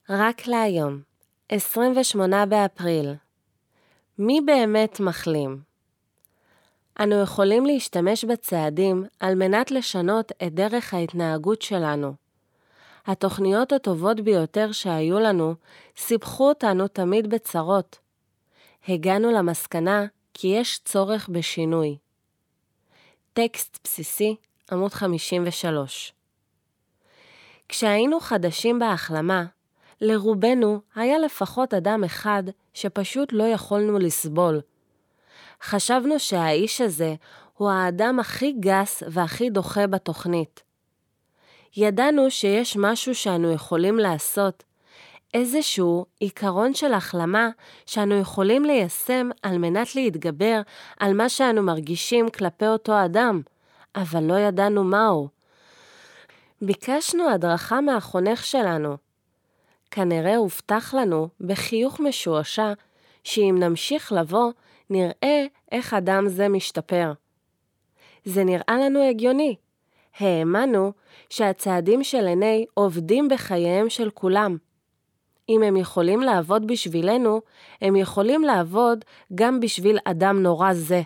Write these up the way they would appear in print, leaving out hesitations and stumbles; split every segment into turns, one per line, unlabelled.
רק להיום, 28 באפריל. מי באמת מחלים? אנו יכולים להשתמש בצעדים על מנת לשנות את דרך ההתנהגות שלנו. התוכניות הטובות ביותר שהיו לנו סיפחו אותנו תמיד בצרות. הגענו למסקנה כי יש צורך בשינוי. טקסט בסיסי, עמוד 53. כשהיינו חדשים בהחלמה, לרובנו היה לפחות אדם אחד שפשוט לא יכולנו לסבול. חשבנו שהאיש הזה הוא האדם הכי גס והכי דוחה בתוכנית. ידענו שיש משהו שאנו יכולים לעשות, איזשהו עיקרון של החלמה שאנו יכולים ליישם על מנת להתגבר על מה שאנו מרגישים כלפי אותו אדם, אבל לא ידענו מהו. ביקשנו הדרכה מהחונך שלנו. כנראה הובטח לנו בחיוך משועשע שאם נמשיך לבוא, נראה איך אדם זה משתפר. זה נראה לנו הגיוני. האמנו שהצעדים של עיני עובדים בחייהם של כולם. אם הם יכולים לעבוד בשבילנו, הם יכולים לעבוד גם בשביל אדם נורא זה.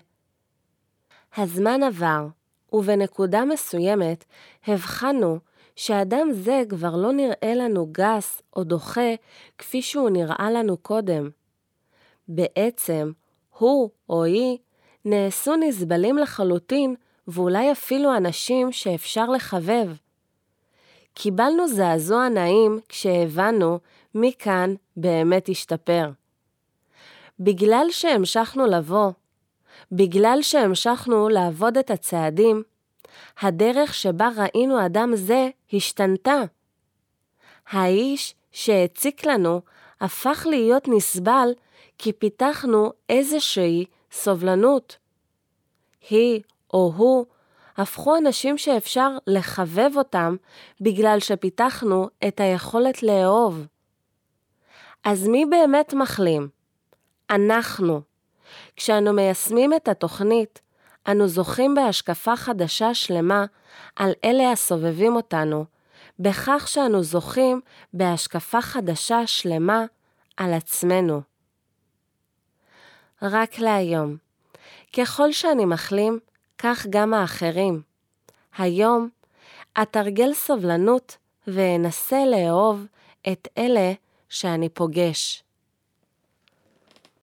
הזמן עבר, ובנקודה מסוימת הבחנו שאדם זה כבר לא נראה לנו גס או דוחה כפי שהוא נראה לנו קודם. בעצם, הוא או היא נעשו נסבלים לחלוטין ואולי אפילו אנשים שאפשר לחבב. קיבלנו זעזוע נעים כשהבנו מי כאן באמת השתפר. בגלל שהמשכנו לבוא, בגלל שהמשכנו לעבוד את הצעדים, הדרך שבה ראינו אדם זה השתנתה. האיש שהציק לנו הפך להיות נסבל כי פיתחנו איזושהי סובלנות. היא או הוא הפכו אנשים שאפשר לחבב אותם בגלל שפיתחנו את היכולת לאהוב. אז מי באמת מחלים? אנחנו. כשאנו מיישמים את התוכנית, אנו זוכים בהשקפה חדשה שלמה על אלה הסובבים אותנו, בכך שאנו זוכים בהשקפה חדשה שלמה על עצמנו. רק להיום. ככל שאני מחלים, כך גם האחרים. היום, אתרגל סבלנות ואנסה לאהוב את אלה שאני פוגש.